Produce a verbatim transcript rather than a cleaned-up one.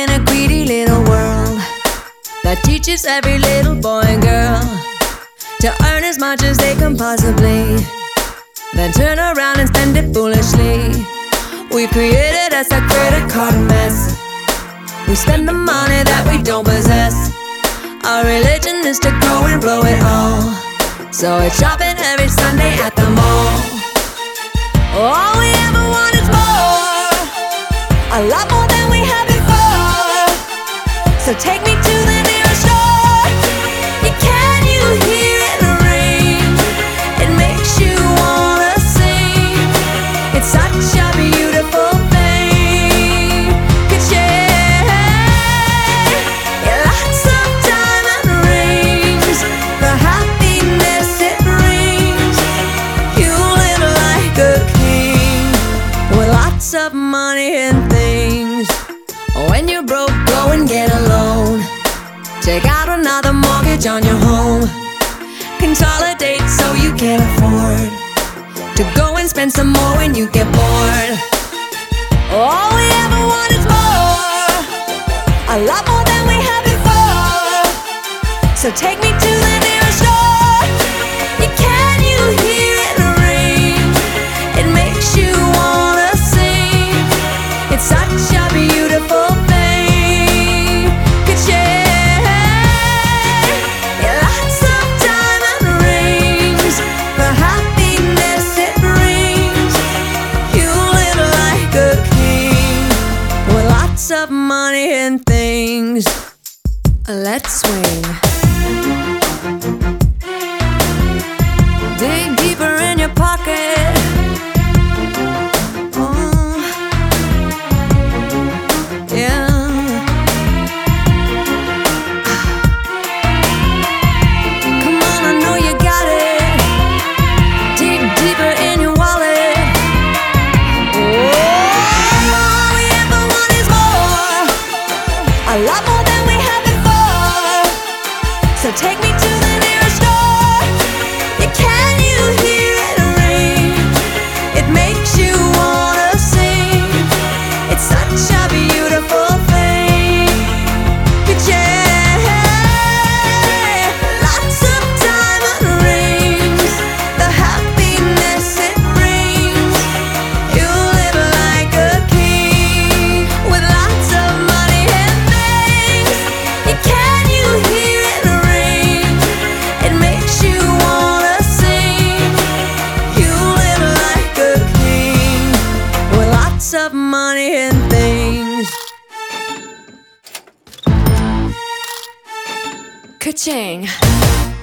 in a greedy little world that teaches every little boy and girl to earn as much as they can possibly, then turn around and spend it foolishly. We created us a credit card mess. We spend the money that we don't possess. Our religion is to go and blow it all, so it's shopping every Sunday at the mall. All we ever want is more, a lot more than we had before. So take me to the nearest store. You can you hear it ring? It makes you wanna sing. It's such a beautiful thing. Ka-ching! Yeah, lots of diamond rings, the happiness it brings. You live like a king with lots of money and things. When you're broke, go and get a loan. Take out another mortgage on your home. Consolidate so you can afford to go and spend some more when you get bored. All we ever want is more, a lot more than we had before. So take me to the nearest store. You can you hear it ring? It makes you wanna sing. It's such a beautiful thing. Ka-ching! Yeah, lots of diamond rings, the happiness it brings. You live like a king with lots of money and things. Let's swing. Dig deeper in your pocket. Oh, yeah. Come on, I know you got it. Dig deeper in your wallet. Oh, all we ever want is more, a lot more than we had before. So take me to the nearest store. You can you hear it ring? It makes you wanna sing. It's such a beautiful thing. Ka-ching! Lots of diamond rings, the happiness it brings. You live like a king with lots of money and things. You can you hear it ring? It makes you wanna sing. You live like a king with lots of money and things. Ka-ching!